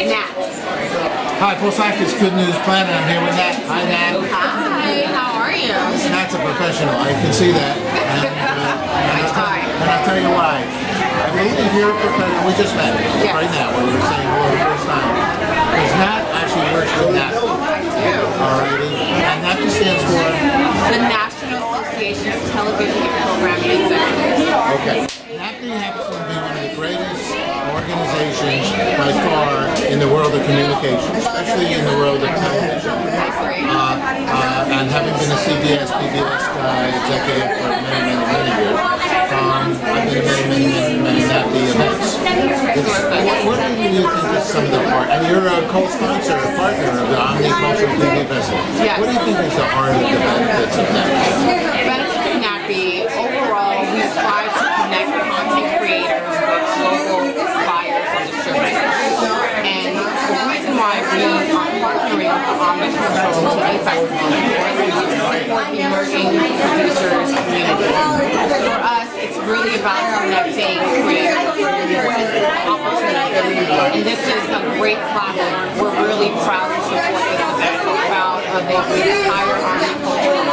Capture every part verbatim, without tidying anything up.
Nat. Hi, Pulsakis Good News Planet. I'm here with Nat. Hi, Nat. Hi, how are you? Nat's a professional. I can see that. And, uh, I try. And I'll tell you why. I believe you're a professional. We just met Yes. right now. We were saying hello the first time. Because Nat actually works with Nat. I do. Alrighty. And Nat stands for? The National Association of Television and Programming Executives. Okay. NAPTE happens to be one of the greatest organizations by far in the world of communication, especially in the world of television. Uh, uh, and having been a C B S, P B S guy, executive for many, many, many years, um, I've been to many, many, many, many NAPTE events. It's, what, what do you think is some of the part? And you're a co-sponsor, a partner of the Omnicultural T V Festival. Yes. What do you think is the heart of the benefits of NAPTE? Benefits of NAPTE, overall, we strive to connect content creators with local buyers and distributors. And the reason why we are partnering with the Omnicultural T V Festival is to support the emerging producers community. For us, it's really about connecting creators with opportunities. And this is a great platform. We're really proud to support this event. We're proud of the entire Omnicultural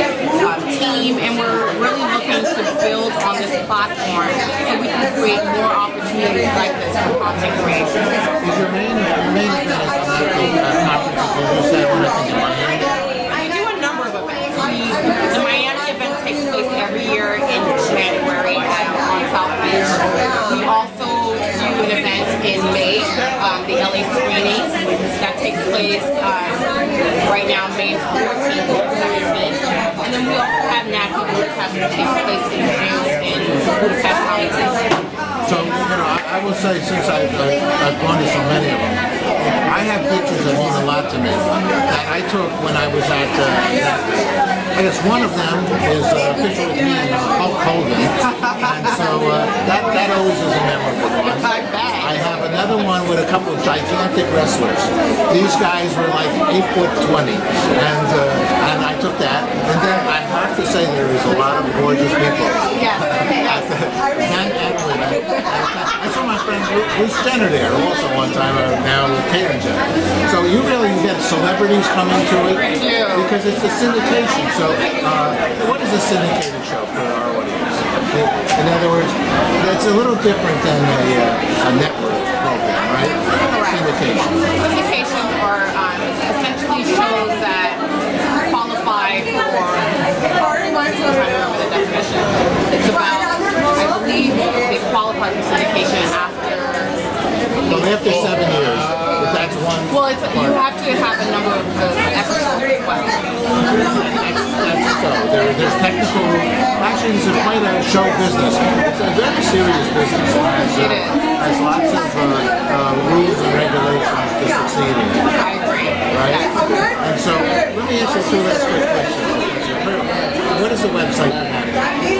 um, team, and we're really looking to build on this platform so we can create more opportunities like this for content creation. Is your main, your main event is the NAPTE uh, conference? You said one, I think, in Miami. We do a number of events. We, the Miami event takes place every year in January uh, on South Beach. We also do an event in May, um, the L A screening, that takes place uh, right now May fourteenth and seventeenth. And then we also have NAPTE Budapest, which takes place in June in Budapest, Hungary. So, you know, I, I will say, since I've, I've, I've gone to so many of them, I have pictures that mean a lot to me that I took when I was at uh, NAPTE. I guess one of them is uh, a picture with me and uh, Hulk Hogan, and so uh, that, that always is a memorable one. I bet. I have another one with a couple of gigantic wrestlers. These guys were like eight foot twenty, and uh, and I took that. And then I have to say there is a lot of gorgeous people. Yes. Yes. And, and women. I saw my friend Bruce Jenner there also one time, uh, now with Caitlyn Jenner. So you really get celebrities coming to it because it's a syndication. So uh, what is a syndicated show for our audience? In other words, it's a little different than a, uh, a network program, right? Correct. Syndication. Syndications are um, essentially shows that qualify for, I'm trying to remember the definition. It's about, I believe they qualify for syndication after. Well, after seven years, but that's one. Well, it's, you have to have a number of uh, episodes as well. That's, that's so. There, there's technical. Actually, it's a quite a show business. It's a very serious business. It has, uh, It is. has lots of uh, uh, rules and regulations to succeed in. I agree. Right? Yes. And so, let me ask you two last quick questions. What is the website for that?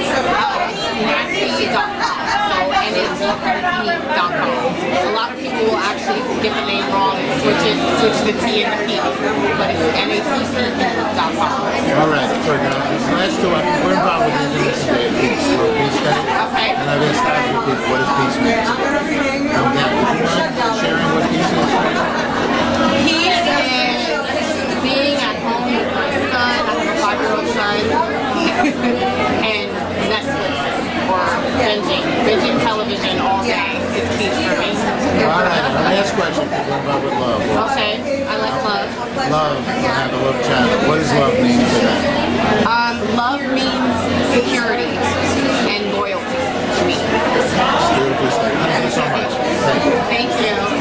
NAPTE dot com. So N A T E dot com. A lot of people will actually get the name wrong and switch it, switch the T and the P, but it's N A T E dot com. All right. So now, these last two, uh, we're involved with these in this today, Peace. So Peace Study. Okay. And I've asked people, people, what does peace mean? Now, now, would you mind sharing what peace is? Peace is being at home with my son. I have a five-year-old son. And Netflix or binging. Binging television all day is peace for me. All right. The last question. We're involved with love. What- Okay. I like love. Love. I have a love channel. What does love mean to that? Um, love means security and loyalty to me. Beautiful. Thank you so much. Thank you. Thank you.